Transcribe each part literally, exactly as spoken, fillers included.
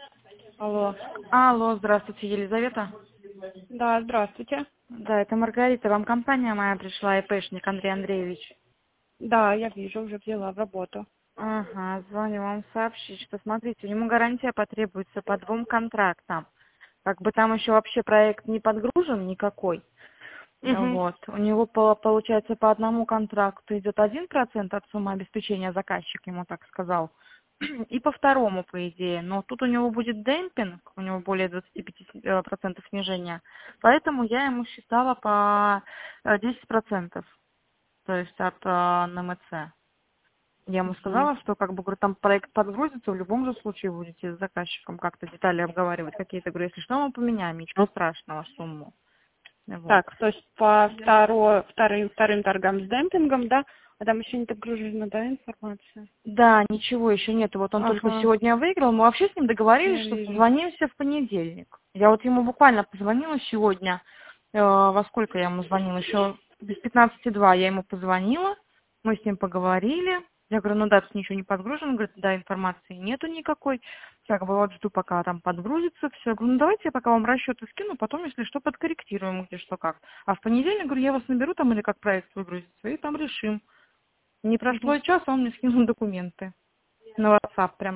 Алло. Алло, здравствуйте, Елизавета. Да, здравствуйте. Да, это Маргарита. Вам компания моя пришла, ИПшник Андрей Андреевич. Да, я вижу, уже взяла в работу. Ага, звоню вам сообщить, что смотрите, ему гарантия потребуется по двум контрактам. Как бы там еще вообще проект не подгружен никакой. Угу. Вот. У него по- получается по одному контракту идет один процент от суммы обеспечения, заказчик ему так сказал. И по второму, по идее. Но тут у него будет демпинг, у него более двадцати пяти процентов снижения. Поэтому я ему считала по э, десять процентов, то есть от э, НМЦ. Я ему Угу. сказала, что как бы говорю, там проект подгрузится, в любом же случае будете с заказчиком как-то детали обговаривать какие-то. Говорю, если что, мы поменяем, ничего страшного, сумму. Вот. Так, то есть по второ, вторым, вторым торгам с демпингом, да? А там еще не подгружена, да, информация? Да, ничего еще нет. Вот он только Ага, сегодня выиграл. Мы вообще с ним я договорились, что вижу. созвонимся в понедельник. Я вот ему буквально позвонила сегодня. Э, во сколько я ему звонила? Еще без пятнадцати два я ему позвонила. Мы с ним поговорили. Я говорю, ну да, тут ничего не подгружено. Он говорит, да, информации нету никакой. Я говорю, вот жду, пока там подгрузится все. Я говорю, ну давайте я пока вам расчеты скину, потом, если что, подкорректируем, где что как. А в понедельник, говорю, я вас наберу там или как проект выгрузится, и там решим. Не прошло Угу. и часа, он мне скинул документы. На WhatsApp прям.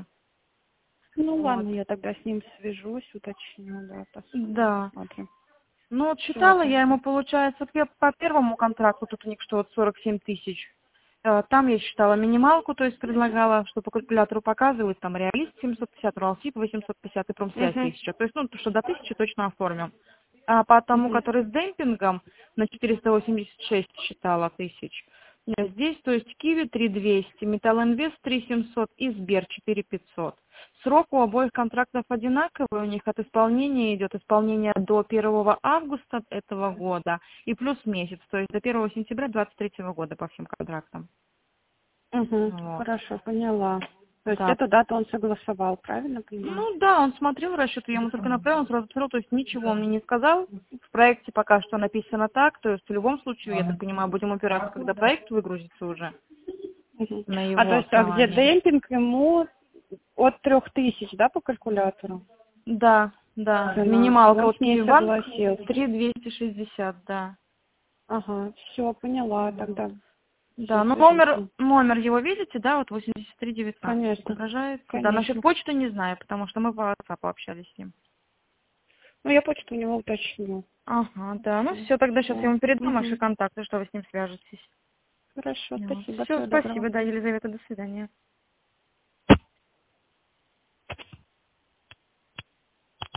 Ну Вот. ладно, я тогда с ним свяжусь, уточню, да, пос- Да. посмотрим. Ну вот Все считала я ему, тогда. получается, пе- по первому контракту, тут у них что, вот сорок семь тысяч. Э, Там я считала минималку, то есть предлагала, что по калькулятору показывают, там реалист семьсот пятьдесят, Уралсиб восемьсот пятьдесят и промсвязь Угу. тысяча. То есть, ну, то, что до тысячи точно оформим. А по тому, Угу. который с демпингом, на четыреста восемьдесят шесть считала тысяч. Э, Здесь, то есть, Киви три двести, Металл Инвест три семьсот и Сбер четыре пятьсот. Срок у обоих контрактов одинаковый, у них от исполнения идет исполнение до первого августа этого года и плюс месяц, то есть до первого сентября двадцать третьего года по всем контрактам. Угу. Вот. Хорошо, поняла. То есть Да. эту дату он согласовал, правильно понимаю? Ну да, он смотрел расчеты, я ему только направила, он сразу посмотрел, то есть ничего он мне не сказал. В проекте пока что написано так, то есть в любом случае, я так понимаю, будем опираться, когда проект выгрузится уже Мгм. на А то его есть, а где основании. демпинг ему от трех тысяч, да, по калькулятору? Да, да, Цена. И минималка он вот с ней Киевбанк согласился. три двести шестьдесят, да. Ага, все, поняла Вот. тогда. Все, Да, ну свяжусь с номер, ним. номер его видите, да, вот восемьдесят три девятнадцать Конечно, отображается. Да, насчет конечно. почты не знаю, потому что мы по WhatsApp общались с ним. Ну, я почту у него уточню. Ага, да, ну Все, все, тогда сейчас я все. ему передам ваши Угу. контакты, что вы с ним свяжетесь. Хорошо, спасибо, Все, всего доброго. спасибо, да, Елизавета, до свидания.